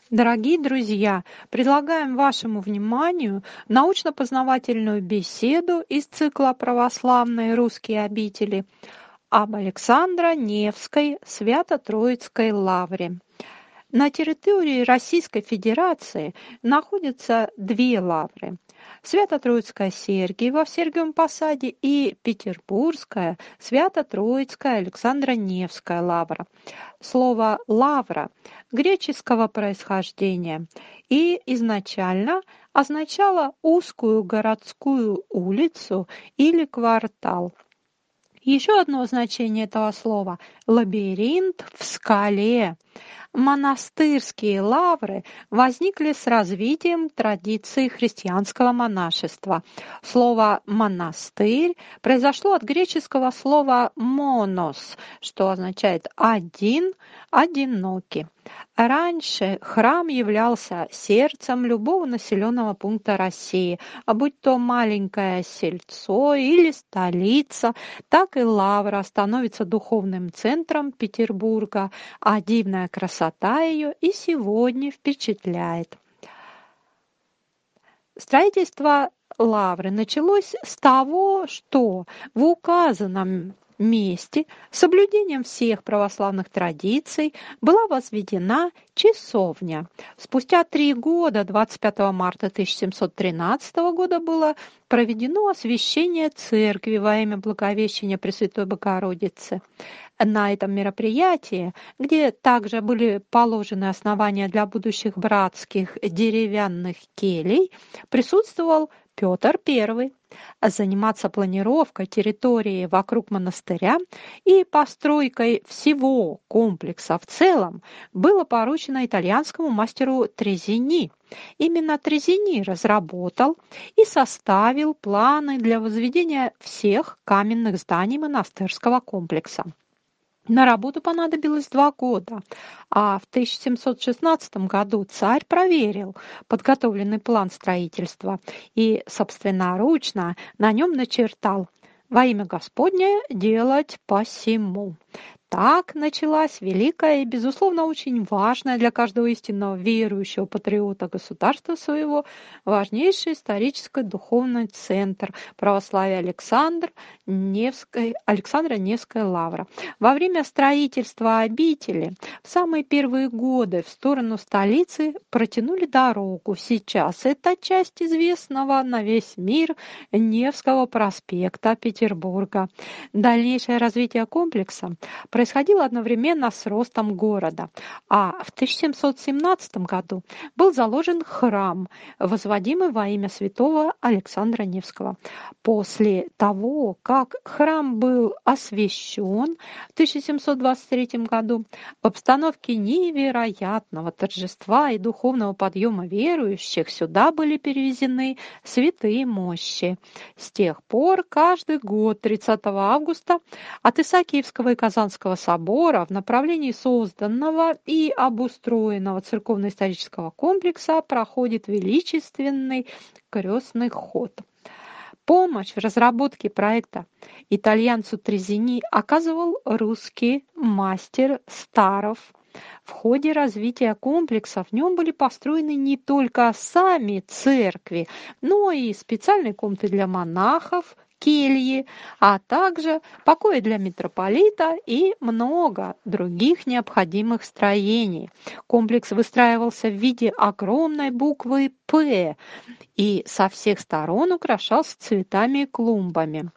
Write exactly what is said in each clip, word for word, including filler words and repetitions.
Дорогие друзья, предлагаем вашему вниманию научно-познавательную беседу из цикла «Православные русские обители» об Александро-Невской Свято-Троицкой лавре. На территории Российской Федерации находятся две лавры. Свято-Троицкая Сергиева в Сергиевом Посаде и Петербургская Свято-Троицкая Александро-Невская лавра. Слово «лавра» греческого происхождения и изначально означало узкую городскую улицу или квартал. Еще одно значение этого слова – лабиринт в скале. Монастырские лавры возникли с развитием традиции христианского монашества. Слово «монастырь» произошло от греческого слова «монос», что означает «один», «одинокий». Раньше храм являлся сердцем любого населенного пункта России, а будь то маленькое сельцо или столица, так и лавра становится духовным центром Петербурга, а дивная красота ее и сегодня впечатляет. Строительство лавры началось с того, что в указанном месте с соблюдением всех православных традиций была возведена часовня. Спустя три года, двадцать пятого марта тысяча семьсот тринадцатого года, было проведено освящение церкви во имя Благовещения Пресвятой Богородицы. На этом мероприятии, где также были положены основания для будущих братских деревянных келей, присутствовал Петр Первый. Заниматься планировкой территории вокруг монастыря и постройкой всего комплекса в целом было поручено итальянскому мастеру Трезини. Именно Трезини разработал и составил планы для возведения всех каменных зданий монастырского комплекса. На работу понадобилось два года, а в тысяча семьсот шестнадцатом году царь проверил подготовленный план строительства и собственноручно на нем начертал «Во имя Господне делать посему». Так началась великая и, безусловно, очень важная для каждого истинного верующего патриота государства своего важнейший исторический духовный центр православия Александр Невской, Александра Невская лавра. Во время строительства обители в самые первые годы в сторону столицы протянули дорогу. Сейчас это часть известного на весь мир Невского проспекта Петербурга. Дальнейшее развитие комплекса происходило одновременно с ростом города, а в тысяча семьсот семнадцатом году был заложен храм, возводимый во имя святого Александра Невского. После того, как храм был освящен в тысяча семьсот двадцать третьем году, в обстановке невероятного торжества и духовного подъема верующих сюда были перевезены святые мощи. С тех пор каждый год тридцатого августа от Исаакиевского и Казанского собора в направлении созданного и обустроенного церковно-исторического комплекса проходит величественный крестный ход. Помощь в разработке проекта итальянцу Трезини оказывал русский мастер Старов. В ходе развития комплекса в нем были построены не только сами церкви, но и специальные комнаты для монахов, кельи, а также покои для митрополита и много других необходимых строений. Комплекс выстраивался в виде огромной буквы «П» и со всех сторон украшался цветами и клумбами.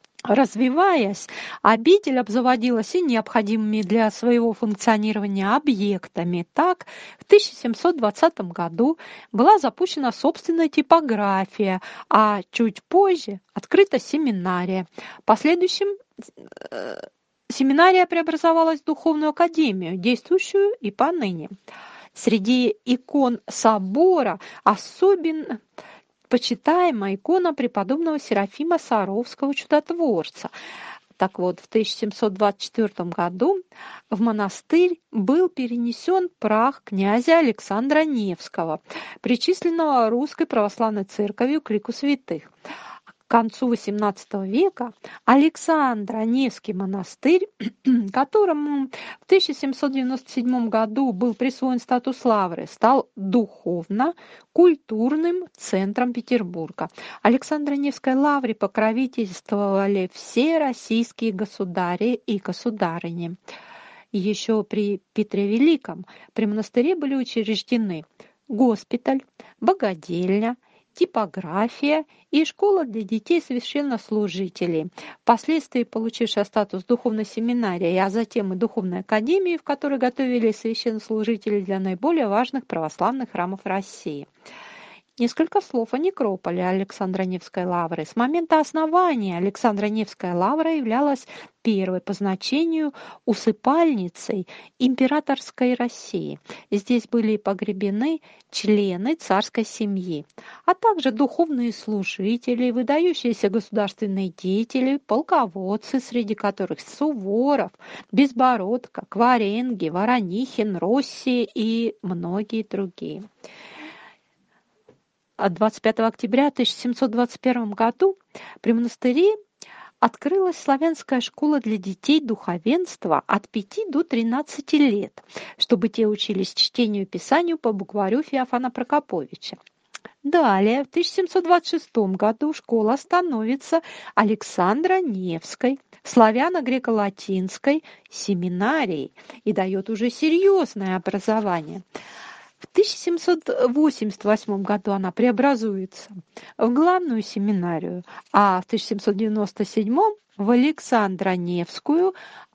Развиваясь, обитель обзаводилась и необходимыми для своего функционирования объектами. Так, в тысяча семьсот двадцатом году была запущена собственная типография, а чуть позже открыта семинария. В последующем э, семинария преобразовалась в духовную академию, действующую и поныне. Среди икон собора особенно почитаемая икона преподобного Серафима Саровского чудотворца. Так вот, в тысяча семьсот двадцать четвёртом году в монастырь был перенесен прах князя Александра Невского, причисленного Русской Православной Церковью к лику святых. К концу восемнадцатого века Александро-Невский монастырь, которому в тысяча семьсот девяносто седьмом году был присвоен статус лавры, стал духовно-культурным центром Петербурга. Александро-Невской лавре покровительствовали все российские государи и государыни. Еще при Петре Великом при монастыре были учреждены госпиталь, богадельня, типография и школа для детей священнослужителей, впоследствии получившая статус духовной семинарии, а затем и духовной академии, в которой готовили священнослужителей для наиболее важных православных храмов России. Несколько слов о некрополе Александро-Невской лавры. С момента основания Александро-Невская лавра являлась первой по значению усыпальницей императорской России. Здесь были погребены члены царской семьи, а также духовные служители, выдающиеся государственные деятели, полководцы, среди которых Суворов, Безбородко, Кваренги, Воронихин, Росси и многие другие. двадцать пятого октября тысяча семьсот двадцать первого году при монастыре открылась славянская школа для детей духовенства от пяти до тринадцати лет, чтобы те учились чтению и писанию по букварю Феофана Прокоповича. Далее, в тысяча семьсот двадцать шестом году школа становится Александро-Невской, славяно-греко-латинской семинарией и дает уже серьезное образование. В тысяча семьсот восемьдесят восьмом году она преобразуется в главную семинарию, а в тысяча семьсот девяносто седьмом в Александро-Невскую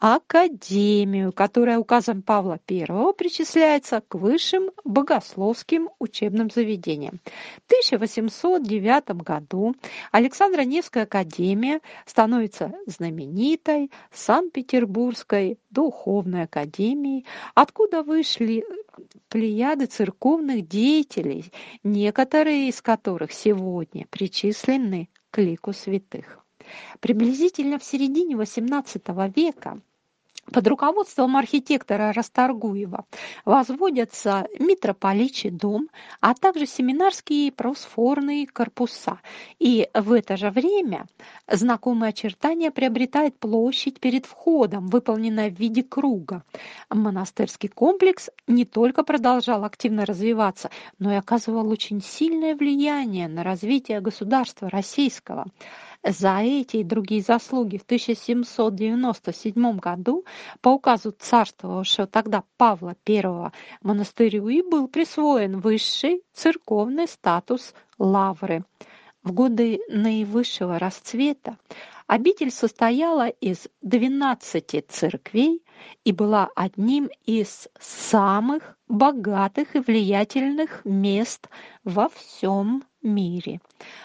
академию, которая указом Павла Первого причисляется к высшим богословским учебным заведениям. В тысяча восемьсот девятом году Александро-Невская академия становится знаменитой Санкт-Петербургской духовной академией, откуда вышли плеяды церковных деятелей, некоторые из которых сегодня причислены к лику святых. Приблизительно в середине восемнадцатого века под руководством архитектора Расторгуева возводятся митрополичий дом, а также семинарские просфорные корпуса. И в это же время знакомые очертания приобретает площадь перед входом, выполненная в виде круга. Монастырский комплекс не только продолжал активно развиваться, но и оказывал очень сильное влияние на развитие государства российского. За эти и другие заслуги в тысяча семьсот девяносто седьмом году по указу царствовавшего тогда Павла Первого монастырю и был присвоен высший церковный статус лавры. В годы наивысшего расцвета обитель состояла из двенадцати церквей и была одним из самых богатых и влиятельных мест во всем мире.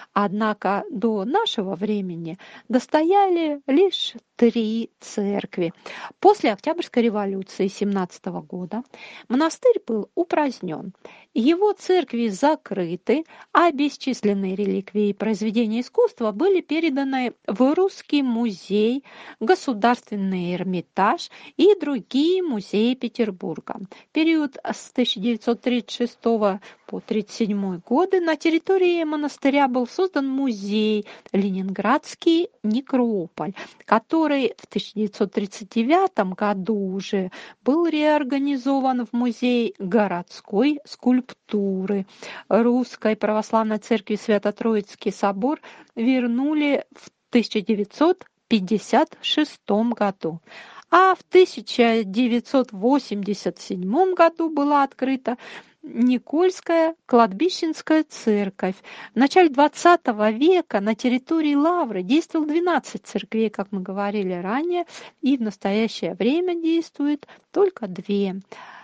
Однако до нашего времени достояли лишь три церкви. После Октябрьской революции семнадцатого года монастырь был упразднен. Его церкви закрыты, а бесчисленные реликвии и произведения искусства были переданы в Русский музей, Государственный Эрмитаж и другие музеи Петербурга. В период с тысяча девятьсот тридцать шестого по тридцать седьмой годы на территории монастыря был создан музей Ленинградский некрополь, который в тысяча девятьсот тридцать девятом году уже был реорганизован в музей городской скульптуры. Русской православной церкви Свято-Троицкий собор вернули в тысяча девятьсот пятьдесят шестом году. А в тысяча девятьсот восемьдесят седьмом году была открыта Никольская кладбищенская церковь. В начале двадцатого века на территории Лавры действовало двенадцать церквей, как мы говорили ранее, и в настоящее время действует только две.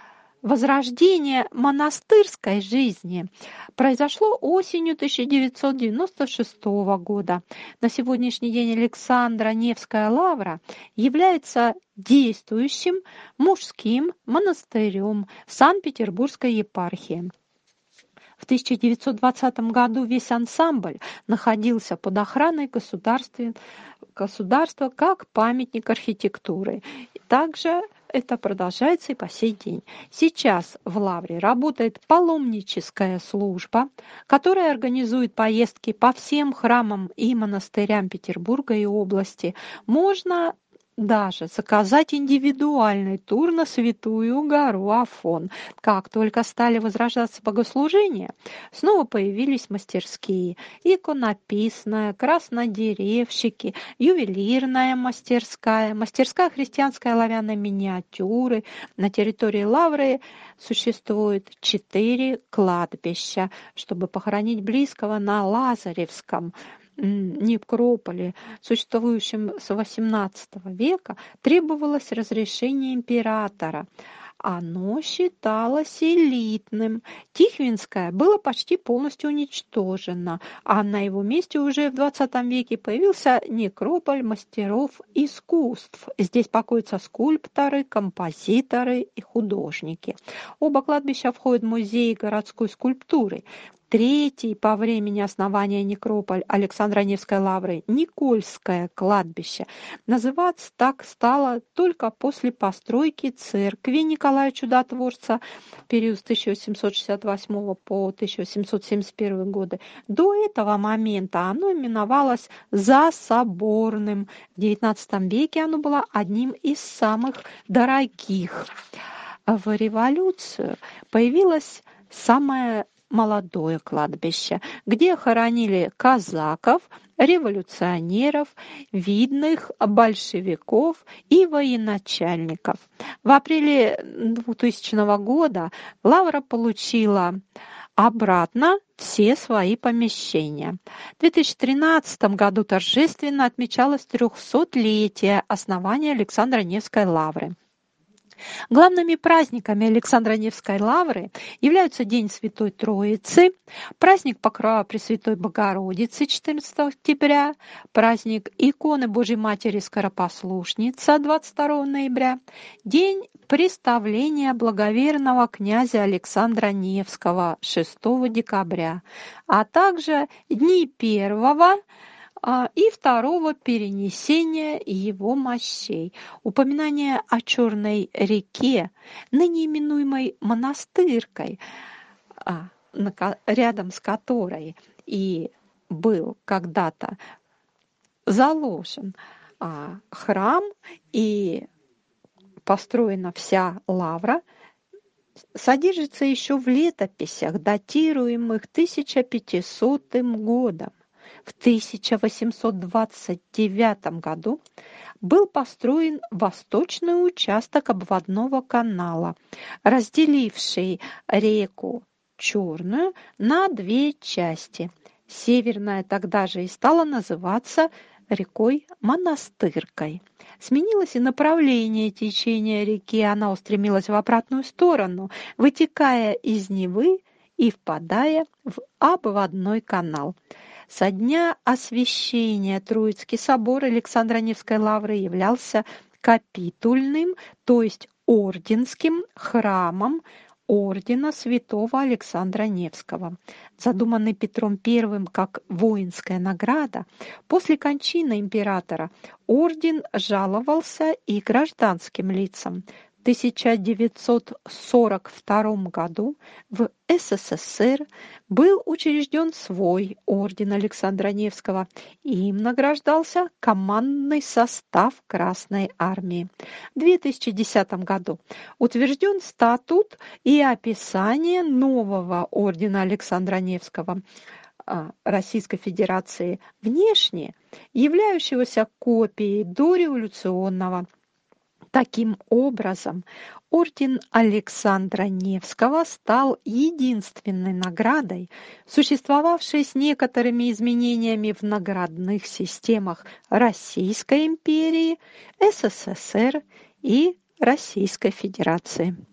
Возрождение монастырской жизни произошло осенью тысяча девятьсот девяносто шестого года. На сегодняшний день Александро-Невская лавра является действующим мужским монастырем Санкт-Петербургской епархии. В тысяча девятьсот двадцатом году весь ансамбль находился под охраной государства, государства как памятник архитектуры. Также это продолжается и по сей день. Сейчас в Лавре работает паломническая служба, которая организует поездки по всем храмам и монастырям Петербурга и области. Можно даже заказать индивидуальный тур на Святую гору Афон. Как только стали возрождаться богослужения, снова появились мастерские: иконописная, краснодеревщики, ювелирная мастерская, мастерская христианской оловянной миниатюры. На территории Лавры существует четыре кладбища, чтобы похоронить близкого на Лазаревском некрополе, существующем с восемнадцатого века, требовалось разрешение императора. Оно считалось элитным. Тихвинское было почти полностью уничтожено, а на его месте уже в двадцатом веке появился некрополь мастеров искусств. Здесь покоятся скульпторы, композиторы и художники. Оба кладбища входят в музей городской скульптуры. Третий по времени основания некрополь Александро-Невской лавры, Никольское кладбище, называться так стало только после постройки церкви Николая Чудотворца в период с тысяча восемьсот шестьдесят восьмого по тысяча восемьсот семьдесят первый годы. До этого момента оно именовалось Засоборным. В девятнадцатом веке оно было одним из самых дорогих. В революцию появилось самое молодое кладбище, где хоронили казаков, революционеров, видных большевиков и военачальников. В апреле двухтысячного года Лавра получила обратно все свои помещения. В две тысячи тринадцатом году торжественно отмечалось трехсотлетие основания Александро-Невской лавры. Главными праздниками Александро-Невской лавры являются День Святой Троицы, праздник Покрова Пресвятой Богородицы четырнадцатого октября, праздник иконы Божьей Матери Скоропослушница двадцать второго ноября, День представления благоверного князя Александра Невского шестого декабря, а также дни первого и второго перенесения его мощей. Упоминание о Черной реке, ныне именуемой Монастыркой, рядом с которой и был когда-то заложен храм и построена вся лавра, содержится еще в летописях, датируемых тысяча пятисотым годом. В тысяча восемьсот двадцать девятом году был построен восточный участок обводного канала, разделивший реку Черную на две части. Северная тогда же и стала называться рекой Монастыркой. Сменилось и направление течения реки, она устремилась в обратную сторону, вытекая из Невы и впадая в обводной канал. Со дня освящения Троицкий собор Александро-Невской лавры являлся капитульным, то есть орденским храмом ордена святого Александра Невского. Задуманный Петром Первым как воинская награда, после кончины императора орден жаловался и гражданским лицам. В тысяча девятьсот сорок втором году в СССР был учрежден свой орден Александра Невского, и им награждался командный состав Красной армии. В две тысячи десятом году утвержден статут и описание нового ордена Александра Невского Российской Федерации, внешне являющегося копией дореволюционного. Таким образом, орден Александра Невского стал единственной наградой, существовавшей с некоторыми изменениями в наградных системах Российской империи, СССР и Российской Федерации.